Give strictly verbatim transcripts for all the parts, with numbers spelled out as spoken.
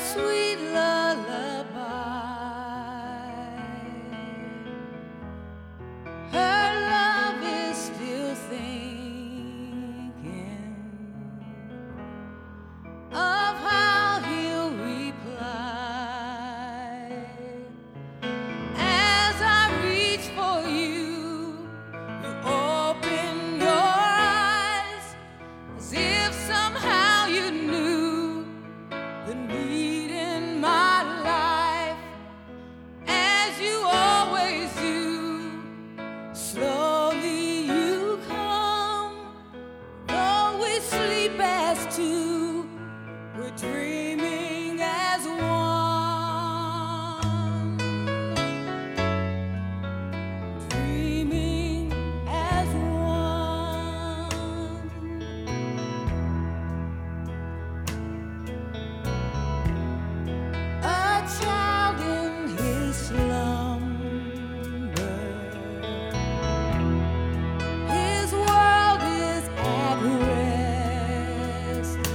sweet lullaby. Her love is still thinking of how he'll reply. As I reach for you, you open your eyes as if somehow you knew the need in my life, as you always do. Slowly you come, though we sleep as two, we're dreaming as one, dreaming as one. A child in his slumber, his world is at rest.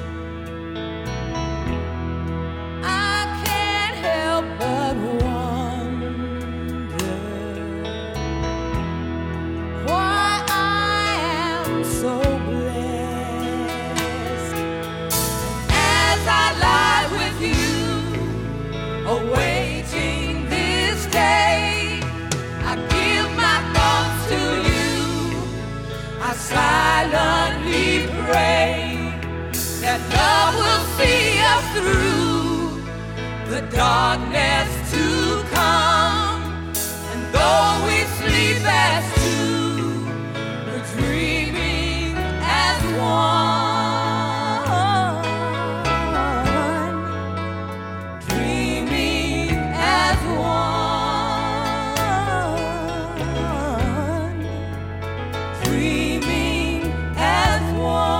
I can't help but wonder why I am so blessed. As I lie with you, awaiting this day, I give my thoughts to you. I silently pray that love will see us through the darkness to come. And though we sleep as two, we're dreaming as one, dreaming as one, dreaming as one.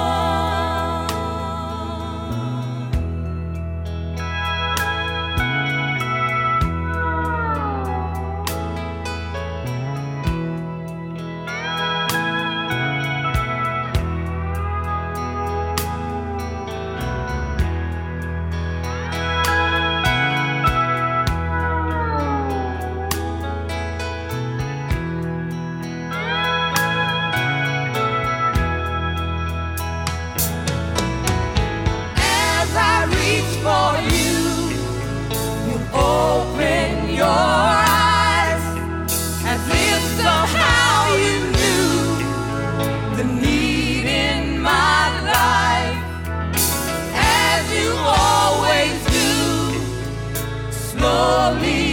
As I reach for you, you open your eyes as if somehow you knew the need in my life, as you always do. Slowly